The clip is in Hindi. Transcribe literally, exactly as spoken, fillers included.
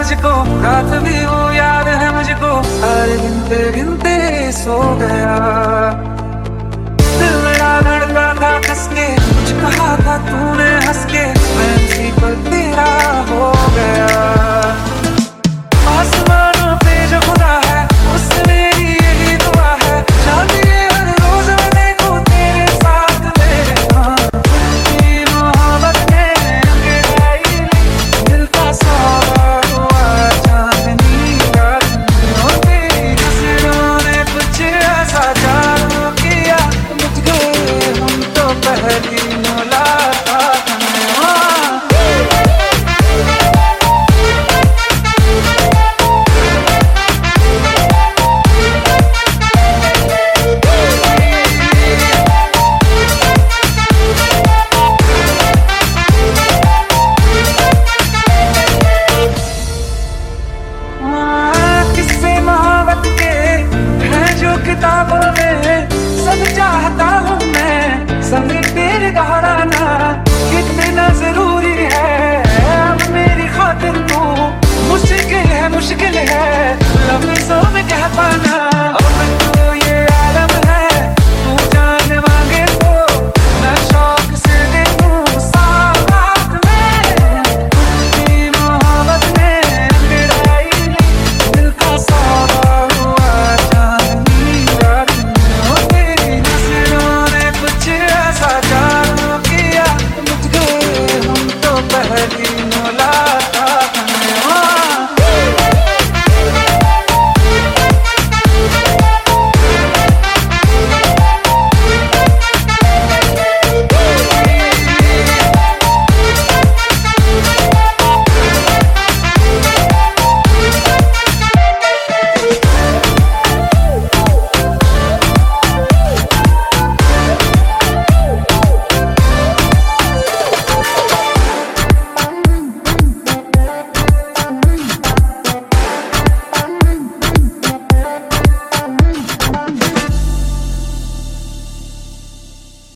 तुझको, रात भी वो याद है मुझको, हर गिनते गिनते सो गया। दिल मेरा धड़का था कसके, कुछ कहा था तूने हंस के, मैं उसी पर तेरा